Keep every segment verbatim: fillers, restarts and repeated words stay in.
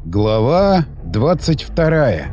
Глава двадцать вторая.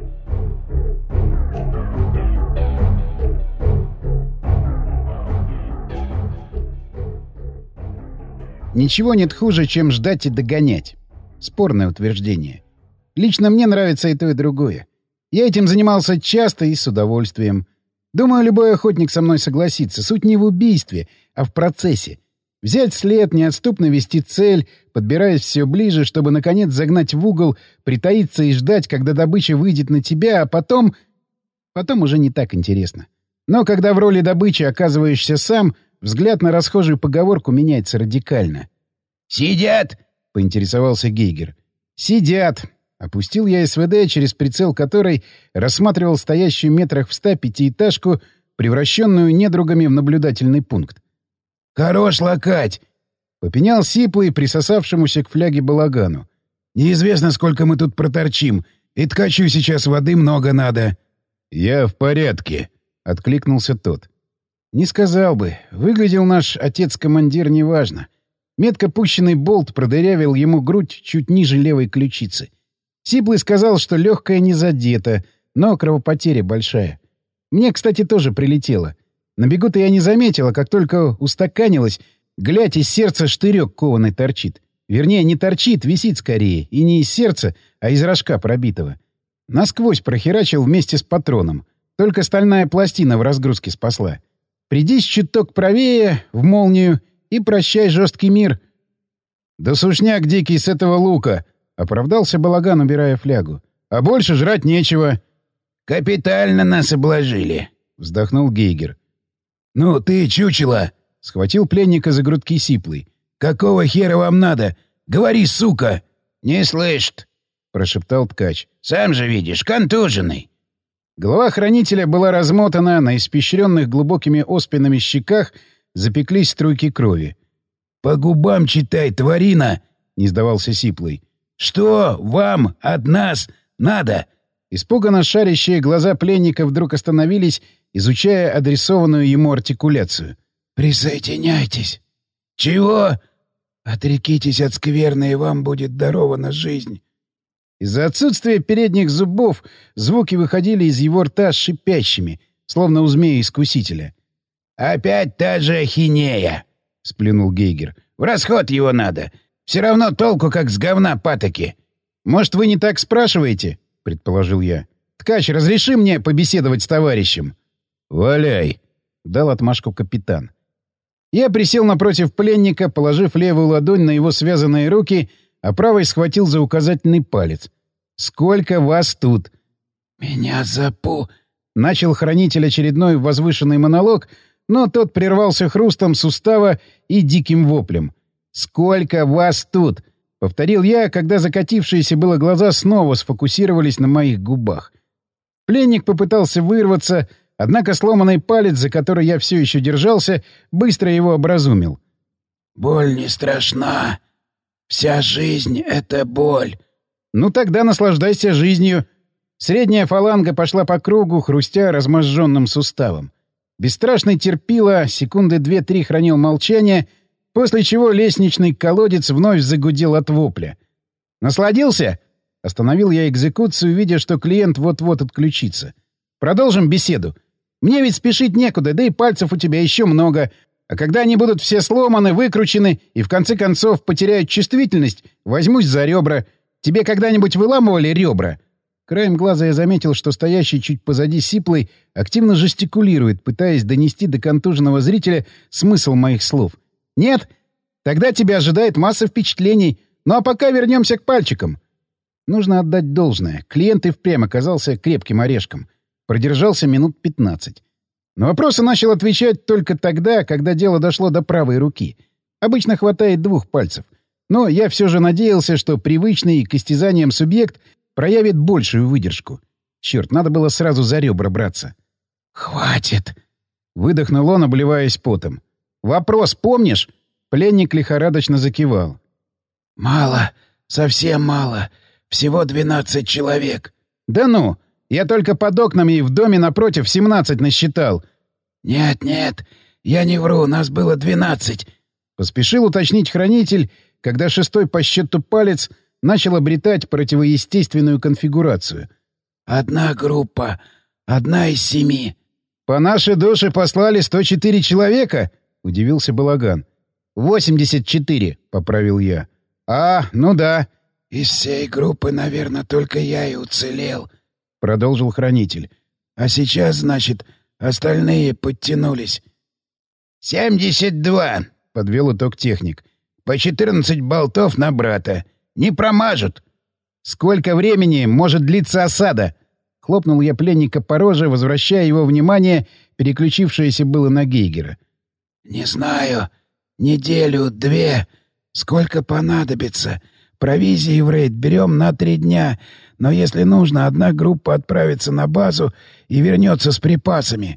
Ничего нет хуже, чем ждать и догонять. Спорное утверждение. Лично мне нравится и то, и другое. Я этим занимался часто и с удовольствием. Думаю, любой охотник со мной согласится. Суть не в убийстве, а в процессе. Взять след, неотступно вести цель, подбираясь все ближе, чтобы, наконец, загнать в угол, притаиться и ждать, когда добыча выйдет на тебя, а потом... Потом уже не так интересно. Но когда в роли добычи оказываешься сам, взгляд на расхожую поговорку меняется радикально. «Сидят!» — поинтересовался Гейгер. «Сидят!» — опустил я СВД, через прицел которой рассматривал стоящую метрах в ста пятиэтажку, превращенную недругами в наблюдательный пункт. «Хорош локать!» — попенял сиплый, присосавшемуся к фляге балагану. «Неизвестно, сколько мы тут проторчим, и ткачу сейчас воды много надо». «Я в порядке», — откликнулся тот. «Не сказал бы. Выглядел наш отец-командир неважно. Метко пущенный болт продырявил ему грудь чуть ниже левой ключицы. Сиплый сказал, что легкая не задета, но кровопотеря большая. Мне, кстати, тоже прилетело. На бегу-то я не заметила, как только устаканилась, глядь, из сердца штырек кованый торчит. Вернее, не торчит, висит скорее, и не из сердца, а из рожка пробитого. Насквозь прохерачил вместе с патроном. Только стальная пластина в разгрузке спасла. Придись чуток правее, в молнию, и прощай жесткий мир. «Да сушняк дикий с этого лука!» — оправдался балаган, убирая флягу. «А больше жрать нечего». «Капитально нас обложили», — вздохнул Гейгер. «Ну ты, чучело!» — схватил пленника за грудки сиплый. «Какого хера вам надо? Говори, сука!» «Не слышит!» — прошептал ткач. «Сам же видишь, контуженный!» Голова хранителя была размотана, на испещренных глубокими оспинами щеках запеклись струйки крови. «По губам читай, тварина!» — не сдавался сиплый. «Что вам от нас надо?» Испуганно шарящие глаза пленника вдруг остановились, изучая адресованную ему артикуляцию. «Присоединяйтесь». «Чего?» «Отрекитесь от скверны, и вам будет дарована жизнь». Из-за отсутствия передних зубов звуки выходили из его рта шипящими, словно у змея-искусителя. «Опять та же ахинея!» — сплюнул Гейгер. «В расход его надо. Все равно толку, как с говна патоки». «Может, вы не так спрашиваете?» — предположил я. «Ткач, разреши мне побеседовать с товарищем?» «Валяй!» — дал отмашку капитан. Я присел напротив пленника, положив левую ладонь на его связанные руки, а правой схватил за указательный палец. «Сколько вас тут?» «Меня запу...» — начал хранитель очередной возвышенный монолог, но тот прервался хрустом сустава и диким воплем. «Сколько вас тут?» — повторил я, когда закатившиеся было глаза снова сфокусировались на моих губах. Пленник попытался вырваться, однако сломанный палец, за который я все еще держался, быстро его образумил. «Боль не страшна. Вся жизнь — это боль». «Ну тогда наслаждайся жизнью». Средняя фаланга пошла по кругу, хрустя разможженным суставом. Бесстрашный терпило, секунды две-три хранил молчание, после чего лестничный колодец вновь загудел от вопля. «Насладился?» — остановил я экзекуцию, видя, что клиент вот-вот отключится. «Продолжим беседу. Мне ведь спешить некуда, да и пальцев у тебя еще много. А когда они будут все сломаны, выкручены и в конце концов потеряют чувствительность, возьмусь за ребра. Тебе когда-нибудь выламывали ребра?» Краем глаза я заметил, что стоящий чуть позади сиплый активно жестикулирует, пытаясь донести до контуженного зрителя смысл моих слов. «Нет? Тогда тебя ожидает масса впечатлений. Ну а пока вернемся к пальчикам». Нужно отдать должное. Клиент и впрямь оказался крепким орешком. Продержался минут пятнадцать. На вопросы начал отвечать только тогда, когда дело дошло до правой руки. Обычно хватает двух пальцев. Но я все же надеялся, что привычный к истязаниям субъект проявит большую выдержку. Черт, надо было сразу за ребра браться. «Хватит!» — выдохнул он, обливаясь потом. «Вопрос помнишь?» Пленник лихорадочно закивал. «Мало, совсем мало. Всего двенадцать человек». «Да ну! Я только под окнами и в доме напротив семнадцать насчитал». «Нет, нет, я не вру, нас было двенадцать». Поспешил уточнить хранитель, когда шестой по счету палец начал обретать противоестественную конфигурацию. «Одна группа. Одна из семи». «По нашей душе послали сто четыре человека?» — удивился Балаган. «восемьдесят четыре», — поправил я. «А, ну да». «Из всей группы, наверное, только я и уцелел», — продолжил хранитель. «А сейчас, значит, остальные подтянулись». «Семьдесят два», — подвел итог техник. «По четырнадцать болтов на брата. Не промажут». «Сколько времени может длиться осада?» Хлопнул я пленника по роже, возвращая его внимание, переключившееся было на Гейгера. «Не знаю. Неделю, две. Сколько понадобится. Провизии в рейд берем на три дня. Но если нужно, одна группа отправится на базу и вернется с припасами».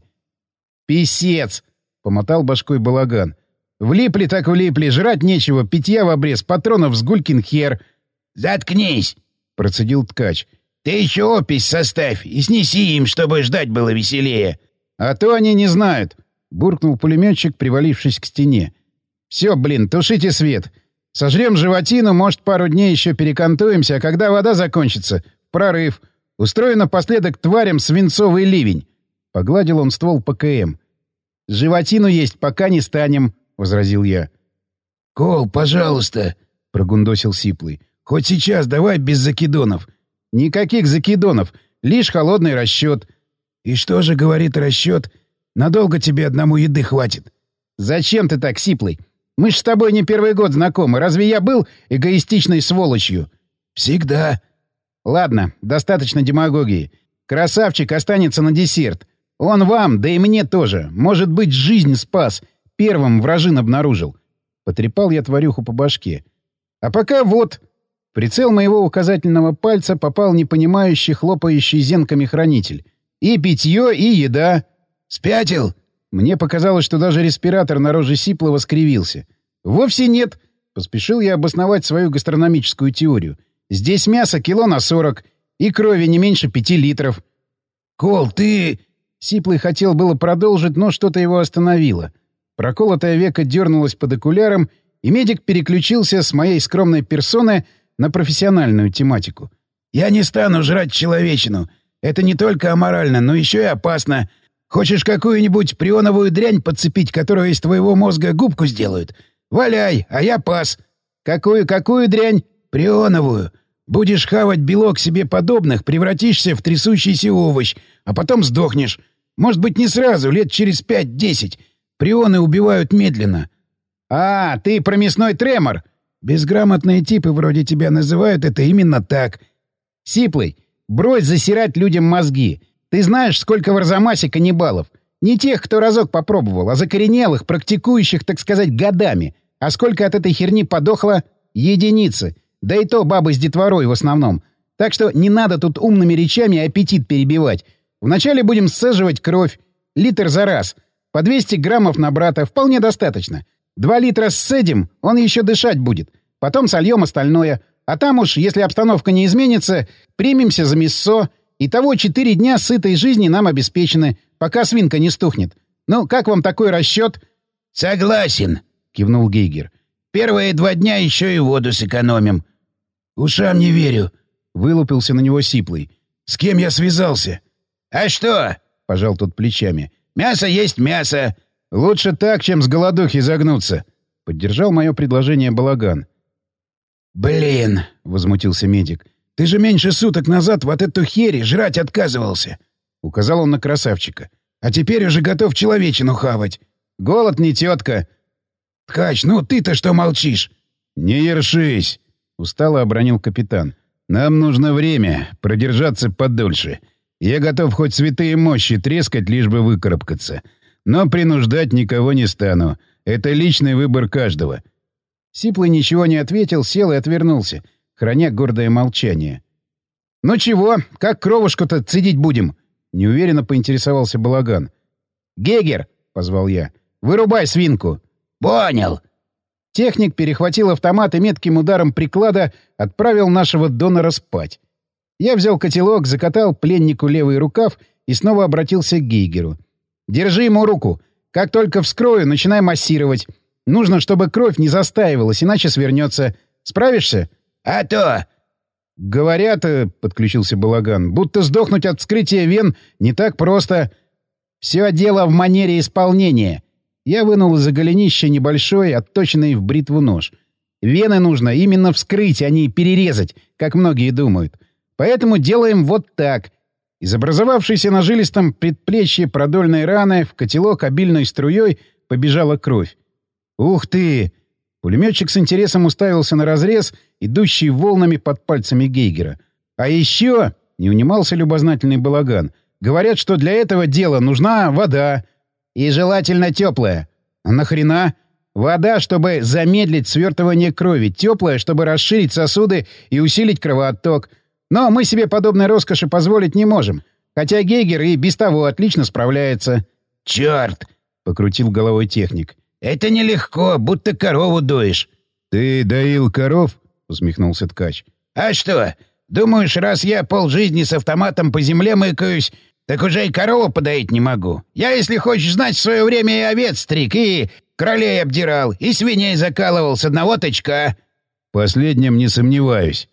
«Писец!» — помотал башкой Балаган. «Влипли так влипли, жрать нечего, питья в обрез, патронов с гулькин хер». «Заткнись!» — процедил ткач. «Ты еще опись составь и снеси им, чтобы ждать было веселее». «А то они не знают», — буркнул пулеметчик, привалившись к стене. «Все, блин, тушите свет. Сожрем животину, может, пару дней еще перекантуемся, а когда вода закончится — прорыв. Устрою напоследок тварям свинцовый ливень». Погладил он ствол ПКМ. «Животину есть пока не станем», — возразил я. «Кол, пожалуйста», — прогундосил Сиплый. «Хоть сейчас давай без закидонов». «Никаких закидонов, лишь холодный расчет». «И что же, — говорит расчет, — надолго тебе одному еды хватит?» «Зачем ты так, Сиплый? Мы ж с тобой не первый год знакомы. Разве я был эгоистичной сволочью?» «Всегда». «Ладно, достаточно демагогии. Красавчик останется на десерт. Он вам, да и мне тоже. Может быть, жизнь спас. Первым вражин обнаружил». Потрепал я тварюху по башке. «А пока вот...» Прицел моего указательного пальца попал непонимающий, хлопающий зенками хранитель. «И питье, и еда». «Спятил?» Мне показалось, что даже респиратор на роже Сиплова скривился. «Вовсе нет!» — поспешил я обосновать свою гастрономическую теорию. «Здесь мясо кило на сорок, и крови не меньше пяти литров». «Кол, ты...» Сиплый хотел было продолжить, но что-то его остановило. Проколотое веко дернулось под окуляром, и медик переключился с моей скромной персоны на профессиональную тематику. «Я не стану жрать человечину. Это не только аморально, но еще и опасно. Хочешь какую-нибудь прионовую дрянь подцепить, которая из твоего мозга губку сделают? Валяй, а я пас». «Какую-какую дрянь?» «Прионовую. Будешь хавать белок себе подобных, превратишься в трясущийся овощ, а потом сдохнешь. Может быть, не сразу, лет через пять-десять. Прионы убивают медленно». «А, ты про мясной тремор!» «Безграмотные типы вроде тебя называют это именно так». «Сиплый, брось засирать людям мозги. Ты знаешь, сколько в Арзамасе каннибалов? Не тех, кто разок попробовал, а закоренелых, практикующих, так сказать, годами. А сколько от этой херни подохло? Единицы. Да и то бабы с детворой в основном. Так что не надо тут умными речами аппетит перебивать. Вначале будем сцеживать кровь. Литр за раз. По двести граммов на брата вполне достаточно. Два литра сцедим, он еще дышать будет. Потом сольем остальное. А там уж, если обстановка не изменится, примемся за мясо. Итого четыре дня сытой жизни нам обеспечены, пока свинка не стухнет. Ну, как вам такой расчет?» «Согласен», — кивнул Гейгер. «Первые два дня еще и воду сэкономим». «Ушам не верю», — вылупился на него Сиплый. «С кем я связался?» «А что?» — пожал тот плечами. «Мясо есть мясо». «Лучше так, чем с голодухи загнуться», — поддержал мое предложение Балаган. «Блин», — возмутился медик, — «ты же меньше суток назад вот эту херь жрать отказывался», — указал он на красавчика. «А теперь уже готов человечину хавать». «Голод не тетка». «Ткач, ну ты-то что молчишь?» «Не ершись», — устало обронил капитан. «Нам нужно время, продержаться подольше. Я готов хоть святые мощи трескать, лишь бы выкарабкаться. Но принуждать никого не стану. Это личный выбор каждого». Сиплый ничего не ответил, сел и отвернулся, храня гордое молчание. «Ну чего, как кровушку-то цедить будем?» — неуверенно поинтересовался Балаган. «Гегер!» — позвал я. «Вырубай свинку!» «Понял!» Техник перехватил автомат и метким ударом приклада отправил нашего донора спать. Я взял котелок, закатал пленнику левый рукав и снова обратился к Гейгеру. «Держи ему руку. Как только вскрою, начинай массировать. Нужно, чтобы кровь не застаивалась, иначе свернется. Справишься?» «А то! «Говорят, — подключился Балаган, — будто сдохнуть от вскрытия вен не так просто. Все дело в манере исполнения». Я вынул из-за голенища небольшой, отточенный в бритву нож. Вены нужно именно вскрыть, а не перерезать, как многие думают. Поэтому делаем вот так. Из образовавшейся на жилистом предплечье продольной раны в котелок обильной струей побежала кровь. «Ух ты!» Пулеметчик с интересом уставился на разрез, идущий волнами под пальцами Гейгера. «А еще...» — не унимался любознательный Балаган. «Говорят, что для этого дела нужна вода. И желательно теплая. А нахрена? Вода, чтобы замедлить свертывание крови. Теплая, чтобы расширить сосуды и усилить кровоотток. Но мы себе подобной роскоши позволить не можем. Хотя Гейгер и без того отлично справляется». «Черт!» — покрутил головой техник. «Это нелегко, будто корову доишь». «Ты доил коров?» — усмехнулся ткач. «А что? Думаешь, раз я полжизни с автоматом по земле мыкаюсь, так уже и корову подоить не могу? Я, если хочешь знать, в свое время и овец стриг, и кролей обдирал, и свиней закалывал с одного тычка». «Последнем не сомневаюсь».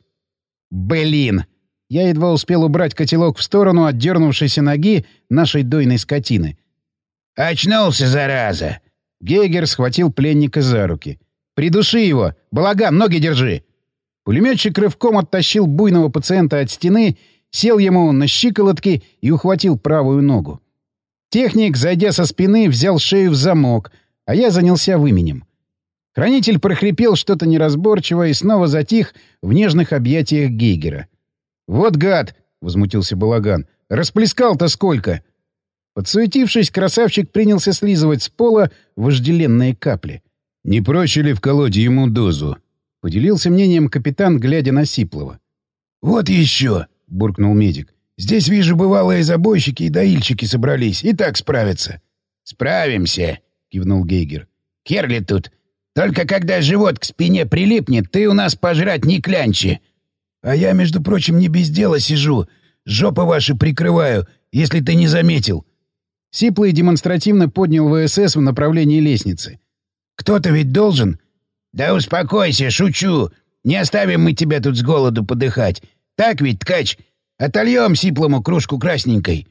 «Блин!» Я едва успел убрать котелок в сторону от дернувшейся ноги нашей дойной скотины. «Очнулся, зараза!» Гейгер схватил пленника за руки. «Придуши его! Балаган, ноги держи!» Пулеметчик рывком оттащил буйного пациента от стены, сел ему на щиколотки и ухватил правую ногу. Техник, зайдя со спины, взял шею в замок, а я занялся выменем. Хранитель прохрипел что-то неразборчивое и снова затих в нежных объятиях Гейгера. «Вот гад!» — возмутился Балаган. «Расплескал-то сколько!» Подсуетившись, красавчик принялся слизывать с пола вожделенные капли. «Не проще ли вколоть ему дозу?» — поделился мнением капитан, глядя на Сиплова. «Вот еще!» — буркнул медик. «Здесь, вижу, бывалые забойщики и доильщики собрались. И так справятся». «Справимся!» — кивнул Гейгер. «Хер ли тут? Только когда живот к спине прилипнет, ты у нас пожрать не клянчи. А я, между прочим, не без дела сижу. Жопы ваши прикрываю, если ты не заметил». Сиплый демонстративно поднял ВСС в направлении лестницы. «Кто-то ведь должен?» «Да успокойся, шучу. Не оставим мы тебя тут с голоду подыхать. Так ведь, ткач? Отольем Сиплому кружку красненькой».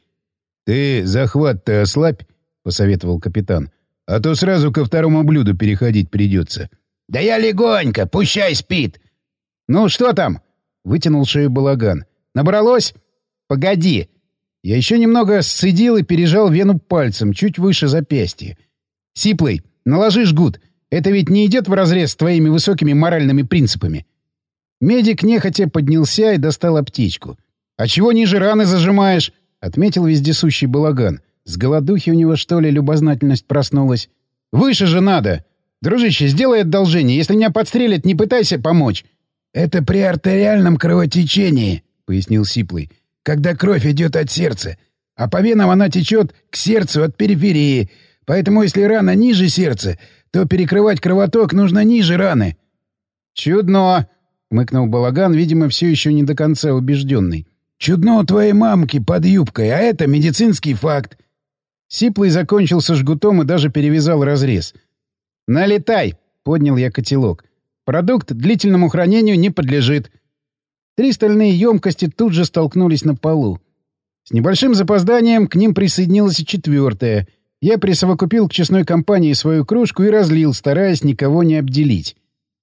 «Ты захват-то ослабь», — посоветовал капитан. «А то сразу ко второму блюду переходить придется». «Да я легонько, пущай спит». «Ну что там?» — вытянул шею Балаган. «Набралось? Погоди». Я еще немного сцедил и пережал вену пальцем, чуть выше запястья. «Сиплый, наложи жгут. Это ведь не идет вразрез с твоими высокими моральными принципами». Медик нехотя поднялся и достал аптечку. «А чего ниже раны зажимаешь?» — отметил вездесущий Балаган. «С голодухи у него, что ли, любознательность проснулась? Выше же надо! Дружище, сделай одолжение. Если меня подстрелят, не пытайся помочь». «Это при артериальном кровотечении», — пояснил Сиплый, «когда кровь идет от сердца, а по венам она течет к сердцу от периферии. Поэтому если рана ниже сердца, то перекрывать кровоток нужно ниже раны». «Чудно!» — хмыкнул Балаган, видимо, все еще не до конца убежденный. «Чудно у твоей мамки под юбкой, а это медицинский факт». Сиплый закончил со жгутом и даже перевязал разрез. «Налетай!» — поднял я котелок. «Продукт длительному хранению не подлежит». Три стальные емкости тут же столкнулись на полу. С небольшим запозданием к ним присоединилась и четвертая. Я присовокупил к честной компании свою кружку и разлил, стараясь никого не обделить.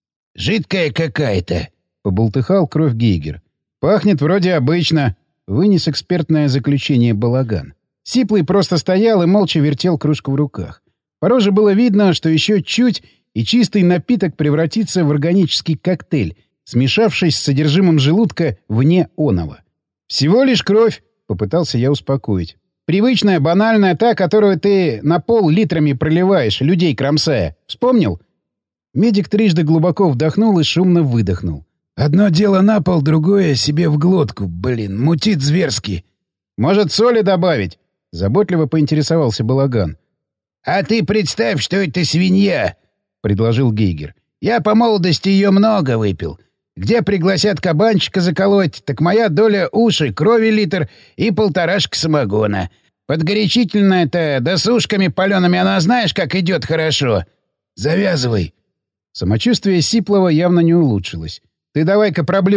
«Жидкая какая-то», — поболтыхал кровь Гейгер. «Пахнет вроде обычно», — вынес экспертное заключение Балаган. Сиплый просто стоял и молча вертел кружку в руках. По роже было видно, что еще чуть, и чистый напиток превратится в органический коктейль, смешавшись с содержимым желудка вне оного. «Всего лишь кровь», — попытался я успокоить. «Привычная, банальная, та, которую ты на пол литрами проливаешь, людей кромсая. Вспомнил?» Медик трижды глубоко вдохнул и шумно выдохнул. «Одно дело на пол, другое себе в глотку. Блин, мутит зверски». «Может, соли добавить?» — заботливо поинтересовался Балаган. «А ты представь, что это свинья», — предложил Гейгер. «Я по молодости ее много выпил. Где пригласят кабанчика заколоть, так моя доля уши, крови литр и полторашка самогона. Подгорячительная-то, да с ушками палеными она знаешь, как идет хорошо. Завязывай». Самочувствие Сиплова явно не улучшилось. «Ты давай-ка проблюйся»,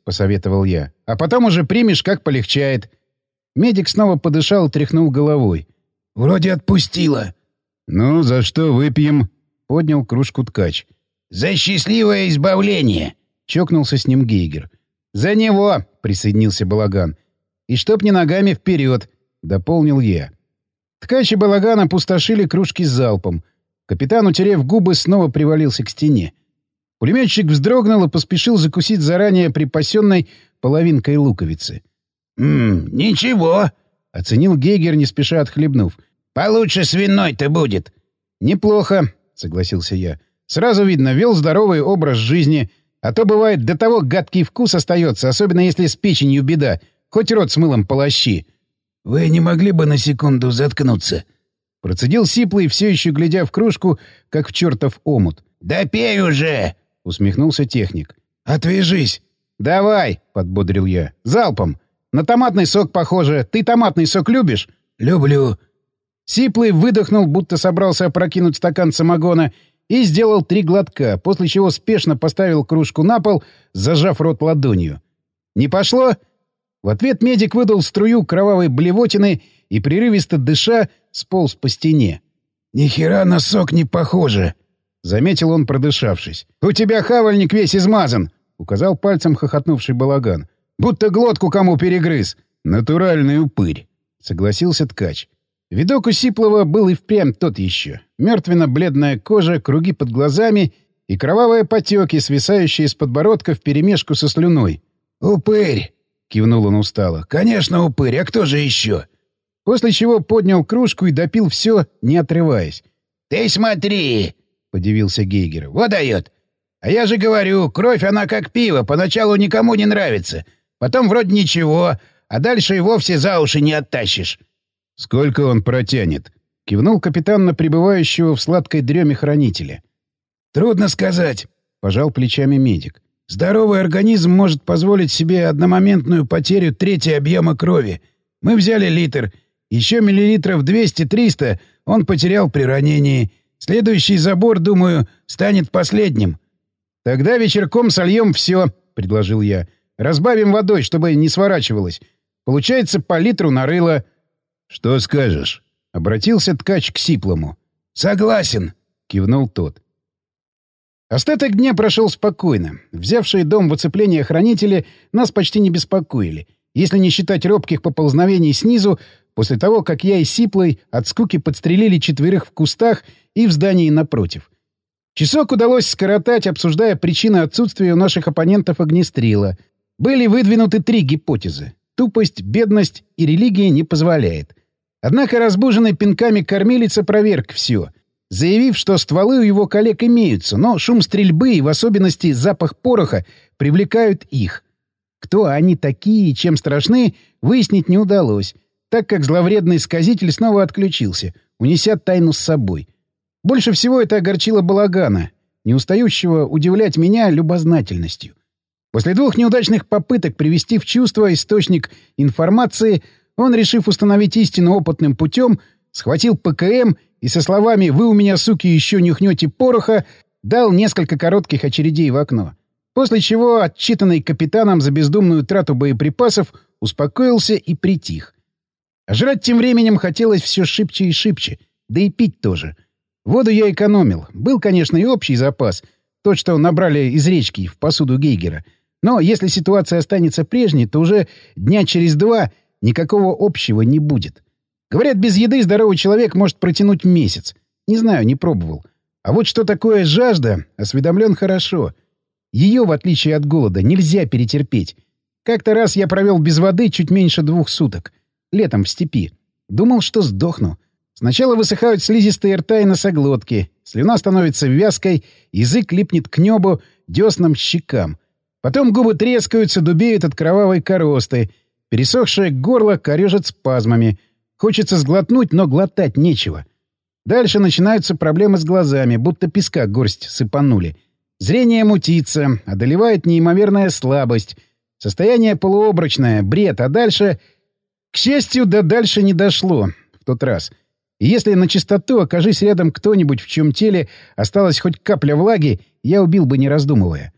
— посоветовал я. «А потом уже примешь, как полегчает». Медик снова подышал и тряхнул головой. «Вроде отпустила». «Ну, за что выпьем?» — поднял кружку ткач. «За счастливое избавление!» — чокнулся с ним Гейгер. «За него!» — присоединился Балаган. «И чтоб не ногами вперед!» — дополнил я. Ткач и Балаган опустошили кружки с залпом. Капитан, утерев губы, снова привалился к стене. Пулеметчик вздрогнул и поспешил закусить заранее припасенной половинкой луковицы. «Ммм, ничего!» — оценил Гейгер, не спеша отхлебнув. «Получше свиной-то будет!» «Неплохо!» — согласился я. «Сразу видно, вел здоровый образ жизни. А то, бывает, до того гадкий вкус остается, особенно если с печенью беда. Хоть рот с мылом полощи». «Вы не могли бы на секунду заткнуться?» Процедил Сиплый, все еще глядя в кружку, как в чертов омут. «Да пей уже!» — усмехнулся техник. «Отвяжись!» «Давай!» — подбодрил я. «Залпом! На томатный сок похоже. Ты томатный сок любишь?» «Люблю!» Сиплый выдохнул, будто собрался опрокинуть стакан самогона, и сделал три глотка, после чего спешно поставил кружку на пол, зажав рот ладонью. «Не пошло?» В ответ медик выдал струю кровавой блевотины и, прерывисто дыша, сполз по стене. «Ни хера на сок не похоже», — заметил он, продышавшись. «У тебя хавальник весь измазан», — указал пальцем хохотнувший Балаган. «Будто глотку кому перегрыз». «Натуральный упырь», — согласился ткач. Видок у Сиплова был и впрямь тот еще. Мертвенно-бледная кожа, круги под глазами и кровавые потеки, свисающие с подбородка вперемешку со слюной. «Упырь!» — кивнул он устало. «Конечно, упырь, а кто же еще?» После чего поднял кружку и допил все, не отрываясь. «Ты смотри!» — подивился Гейгер. «Вот дает! А я же говорю, кровь она как пиво, поначалу никому не нравится. Потом вроде ничего, а дальше и вовсе за уши не оттащишь». «Сколько он протянет?» — кивнул капитан на пребывающего в сладкой дреме хранителя. «Трудно сказать», — пожал плечами медик. «Здоровый организм может позволить себе одномоментную потерю трети объема крови. Мы взяли литр. Еще миллилитров двести-триста он потерял при ранении. Следующий забор, думаю, станет последним». «Тогда вечерком сольем все», — предложил я. «Разбавим водой, чтобы не сворачивалось. Получается по литру на рыло». «Что скажешь?» — обратился ткач к Сиплому. «Согласен», — кивнул тот. Остаток дня прошел спокойно. Взявшие дом в оцепление хранители нас почти не беспокоили, если не считать робких поползновений снизу, после того, как я и Сиплый от скуки подстрелили четверых в кустах и в здании напротив. Часок удалось скоротать, обсуждая причины отсутствия у наших оппонентов огнестрела. Были выдвинуты три гипотезы. Тупость, бедность и религия не позволяет. Однако разбуженный пинками кормилец опроверг все, заявив, что стволы у его коллег имеются, но шум стрельбы и в особенности запах пороха привлекают их. Кто они такие и чем страшны, выяснить не удалось, так как зловредный сказитель снова отключился, унеся тайну с собой. Больше всего это огорчило Балагана, не устающего удивлять меня любознательностью. После двух неудачных попыток привести в чувство источник информации, он, решив установить истину опытным путем, схватил ПКМ и со словами «Вы у меня, суки, еще нюхнете пороха» дал несколько коротких очередей в окно. После чего, отчитанный капитаном за бездумную трату боеприпасов, успокоился и притих. А жрать тем временем хотелось все шибче и шибче, да и пить тоже. Воду я экономил. Был, конечно, и общий запас, тот, что набрали из речки в посуду Гейгера. Но если ситуация останется прежней, то уже дня через два никакого общего не будет. Говорят, без еды здоровый человек может протянуть месяц. Не знаю, не пробовал. А вот что такое жажда, осведомлен хорошо. Ее, в отличие от голода, нельзя перетерпеть. Как-то раз я провел без воды чуть меньше двух суток. Летом в степи. Думал, что сдохну. Сначала высыхают слизистые рта и носоглотки. Слюна становится вязкой, язык липнет к небу, деснам, щекам. Потом губы трескаются, дубеют от кровавой коросты. Пересохшее горло корежит спазмами. Хочется сглотнуть, но глотать нечего. Дальше начинаются проблемы с глазами, будто песка горсть сыпанули. Зрение мутится, одолевает неимоверная слабость. Состояние полуобрачное, бред, а дальше... К счастью, до дальше не дошло в тот раз. И если на чистоту окажись рядом кто-нибудь, в чьем теле осталась хоть капля влаги, я убил бы не раздумывая.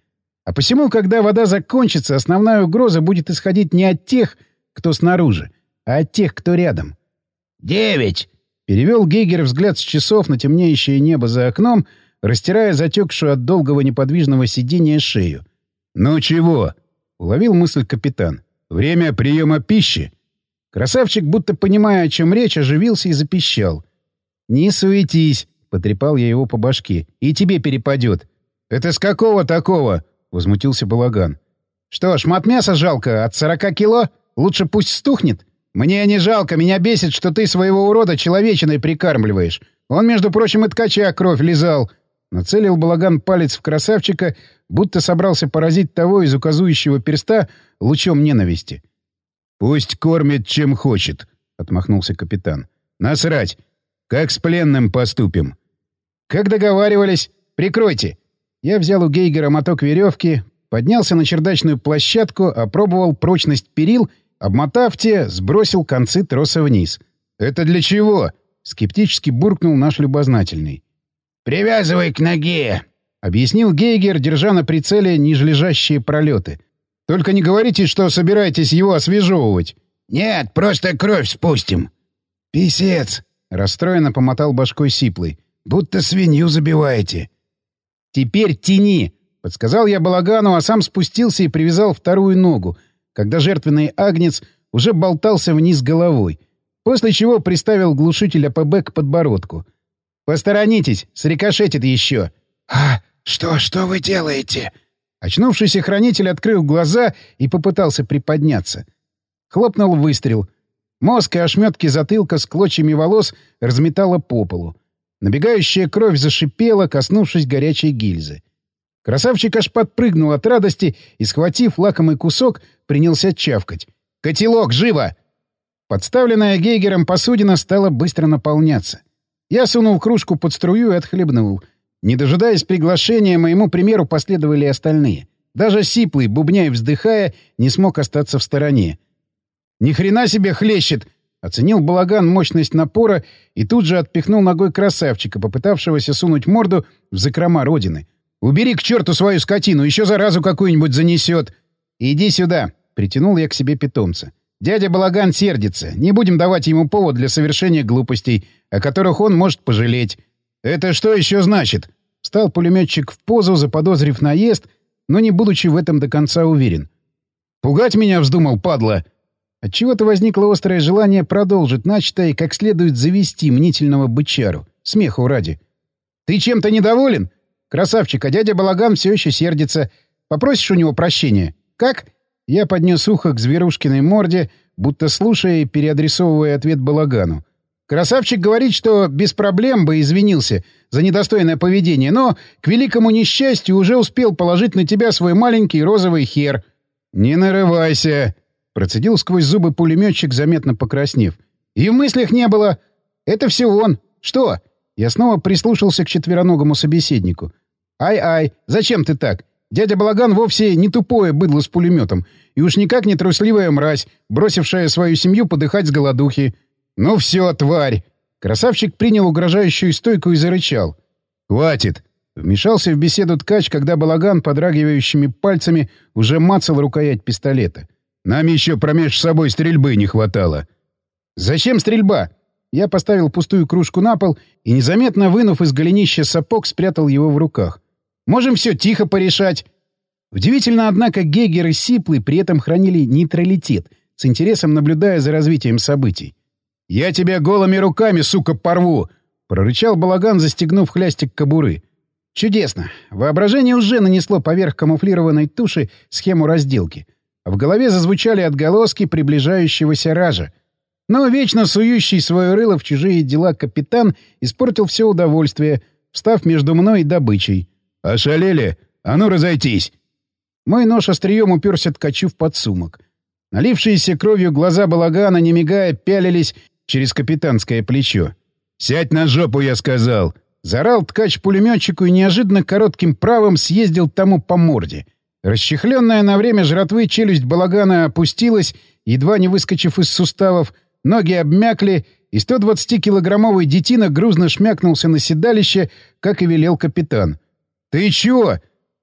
А посему, когда вода закончится, основная угроза будет исходить не от тех, кто снаружи, а от тех, кто рядом. «Девять!» — перевел Гейгер взгляд с часов на темнеющее небо за окном, растирая затекшую от долгого неподвижного сидения шею. «Ну чего?» — уловил мысль капитан. «Время приема пищи?» Красавчик, будто понимая, о чем речь, оживился и запищал. «Не суетись!» — потрепал я его по башке. «И тебе перепадет!» «Это с какого такого?» — возмутился Балаган. «Что, шмат мяса жалко? От сорока кило? Лучше пусть стухнет? Мне не жалко, меня бесит, что ты своего урода человечиной прикармливаешь. Он, между прочим, и ткача кровь лизал». Нацелил Балаган палец в красавчика, будто собрался поразить того из указующего перста лучом ненависти. «Пусть кормит, чем хочет», — отмахнулся капитан. «Насрать! Как с пленным поступим?» «Как договаривались. Прикройте». Я взял у Гейгера моток веревки, поднялся на чердачную площадку, опробовал прочность перил, обмотав те, сбросил концы троса вниз. «Это для чего?» — скептически буркнул наш любознательный. «Привязывай к ноге», — объяснил Гейгер, держа на прицеле нижележащие пролеты. «Только не говорите, что собираетесь его освежевывать». «Нет, просто кровь спустим». «Писец», — расстроенно помотал башкой Сиплый. «Будто свинью забиваете». «Теперь тяни», — подсказал я Балагану, а сам спустился и привязал вторую ногу, когда жертвенный агнец уже болтался вниз головой, после чего приставил глушитель АПБ к подбородку. «Посторонитесь, срикошетит еще». «А что, что вы делаете?» Очнувшийся хранитель открыл глаза и попытался приподняться. Хлопнул выстрел. Мозг и ошметки затылка с клочьями волос разметало по полу. Набегающая кровь зашипела, коснувшись горячей гильзы. Красавчик аж подпрыгнул от радости и, схватив лакомый кусок, принялся чавкать. «Котелок, живо!» Подставленная Гейгером посудина стала быстро наполняться. Я сунул кружку под струю и отхлебнул. Не дожидаясь приглашения, моему примеру последовали остальные. Даже Сиплый, бубня и вздыхая, не смог остаться в стороне. «Ни хрена себе хлещет!» — оценил Балаган мощность напора и тут же отпихнул ногой красавчика, попытавшегося сунуть морду в закрома родины. «Убери к черту свою скотину, еще заразу какую-нибудь занесет!» «Иди сюда!» — притянул я к себе питомца. «Дядя Балаган сердится. Не будем давать ему повод для совершения глупостей, о которых он может пожалеть». «Это что еще значит?» Встал пулеметчик в позу, заподозрив наезд, но не будучи в этом до конца уверен. «Пугать меня вздумал, падла!» Отчего-то возникло острое желание продолжить начатое и как следует завести мнительного бычару. Смеху ради. «Ты чем-то недоволен? Красавчик, а дядя Балаган все еще сердится. Попросишь у него прощения? Как?» Я поднес ухо к зверушкиной морде, будто слушая и переадресовывая ответ Балагану. «Красавчик говорит, что без проблем бы извинился за недостойное поведение, но, к великому несчастью, уже успел положить на тебя свой маленький розовый хер». «Не нарывайся!» — процедил сквозь зубы пулеметчик, заметно покраснев. «И в мыслях не было. Это все он. Что?» Я снова прислушался к четвероногому собеседнику. «Ай-ай, зачем ты так? Дядя Балаган вовсе не тупое быдло с пулеметом, и уж никак не трусливая мразь, бросившая свою семью подыхать с голодухи. Ну все, тварь!» Красавчик принял угрожающую стойку и зарычал. «Хватит!» — вмешался в беседу ткач, когда Балаган подрагивающими пальцами уже мацал рукоять пистолета. «Нам еще промеж собой стрельбы не хватало». «Зачем стрельба?» Я поставил пустую кружку на пол и, незаметно вынув из голенища сапог, спрятал его в руках. «Можем все тихо порешать». Удивительно, однако, Гейгер и Сиплый при этом хранили нейтралитет, с интересом наблюдая за развитием событий. «Я тебя голыми руками, сука, порву!» — прорычал Балаган, застегнув хлястик кобуры. Чудесно. Воображение уже нанесло поверх камуфлированной туши схему разделки. А в голове зазвучали отголоски приближающегося ража. Но вечно сующий свое рыло в чужие дела капитан испортил все удовольствие, встав между мной и добычей. «Ошалели? А ну разойтись!» Мой нож острием уперся ткачу в подсумок. Налившиеся кровью глаза Балагана, не мигая, пялились через капитанское плечо. «Сядь на жопу, я сказал!» Заорал ткач пулеметчику и неожиданно коротким правым съездил тому по морде. Расчехленная на время жратвы челюсть Балагана опустилась, едва не выскочив из суставов, ноги обмякли, и сто двадцатикилограммовый детина грузно шмякнулся на седалище, как и велел капитан. «Ты чего?»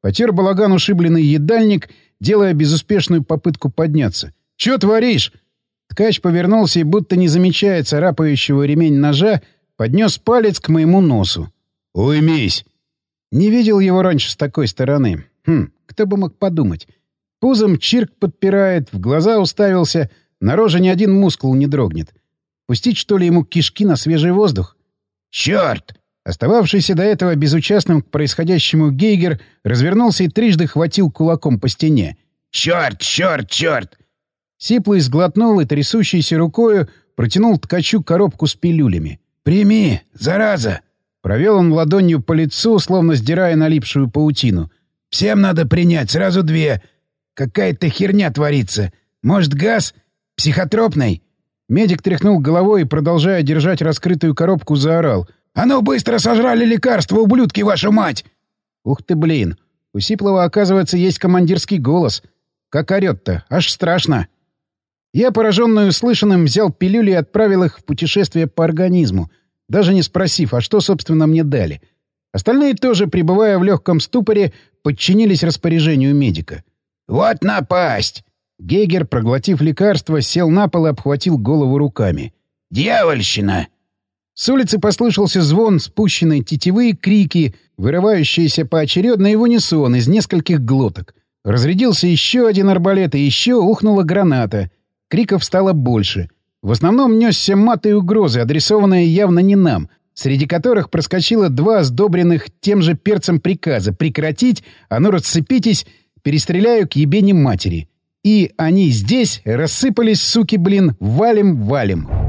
Потер балаган ушибленный едальник, делая безуспешную попытку подняться. «Чё творишь?» Ткач повернулся и, будто не замечая царапающего ремень ножа, поднес палец к моему носу. «Уймись!» Не видел его раньше с такой стороны. Хм, кто бы мог подумать. Пузом чирк подпирает, в глаза уставился, на роже ни один мускул не дрогнет. Пустить, что ли, ему кишки на свежий воздух? «Чёрт!» Остававшийся до этого безучастным к происходящему Гейгер развернулся и трижды хватил кулаком по стене. «Чёрт, чёрт, чёрт!» Сиплый сглотнул и трясущейся рукою протянул ткачу коробку с пилюлями. «Прими, зараза!» Провел он ладонью по лицу, словно сдирая налипшую паутину. «Всем надо принять, сразу две. Какая-то херня творится. Может, газ? Психотропный?» Медик тряхнул головой и, продолжая держать раскрытую коробку, заорал. «А ну быстро сожрали лекарства, ублюдки, вашу мать!» Ух ты, блин. У Сиплова, оказывается, есть командирский голос. Как орёт-то, аж страшно. Я, пораженный услышанным, взял пилюли и отправил их в путешествие по организму, даже не спросив, а что, собственно, мне дали. Остальные тоже, пребывая в легком ступоре, подчинились распоряжению медика. «Вот напасть!» Гейгер, проглотив лекарство, сел на пол и обхватил голову руками. «Дьявольщина!» С улицы послышался звон спущенной тетивы и крики, вырывающиеся поочередно и в унисон из нескольких глоток. Разрядился еще один арбалет, и еще ухнула граната. Криков стало больше. В основном несся мат и угрозы, адресованные явно не нам, среди которых проскочило два сдобренных тем же перцем приказа «прекратить», «а ну расцепитесь», «перестреляю к ебени матери». И они здесь рассыпались, суки, блин, валим-валим.